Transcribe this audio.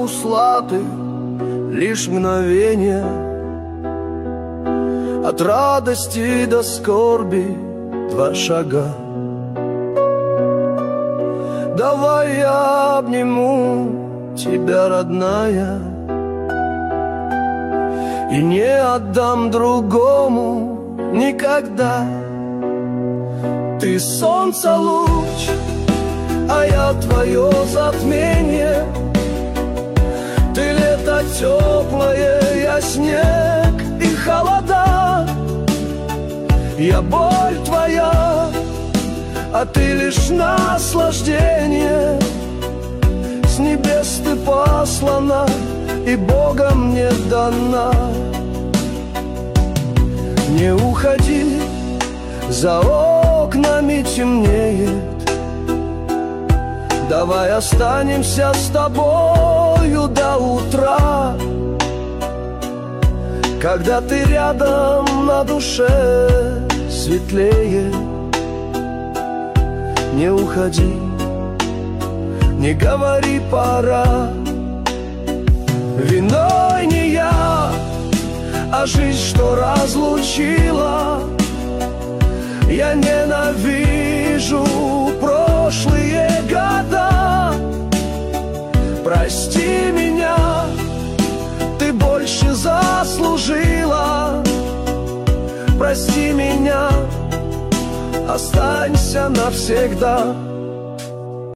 услаты лишь мгновение. От радости до скорби 2 шага. Давай я обниму тебя, родная, и не отдам другому никогда. Ты солнце луч, а я твое затмение. Ты лето теплое, я снег и холода. Я боль твоя, а ты лишь наслаждение. С небес ты послана и Богом мне дана. Не уходи, за окнами темнеет. Давай останемся с тобою до утра. Когда ты рядом, на душе светлее. Не уходи, не говори пора. Виной не я, а жизнь, что разлучила. Я ненавижу прошлые года. Прости меня, ты больше заслужила. Прости меня, останься навсегда.